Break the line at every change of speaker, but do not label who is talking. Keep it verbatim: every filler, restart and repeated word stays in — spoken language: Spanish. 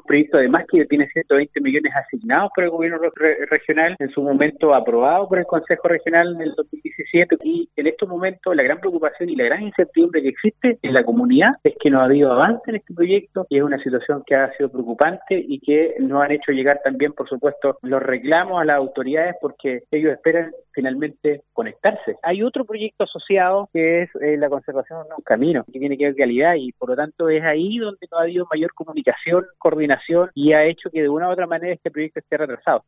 proyecto además que tiene ciento veinte millones asignados por el gobierno re regional, en su momento aprobado por el Consejo Regional en el dos mil diecisiete, y en estos momentos la gran preocupación y la gran incertidumbre que existe en la comunidad es que no ha habido avance en este proyecto, y es una situación que ha sido preocupante y que nos han hecho llegar también, por supuesto, los reclamos a las autoridades porque ellos esperan finalmente conectarse. Hay otro proyecto asociado que es eh, la conservación de un camino, que tiene que ver con calidad, y por lo tanto es ahí donde no ha habido mayor comunicación, coordinación, y ha hecho que de una u otra manera este proyecto esté retrasado.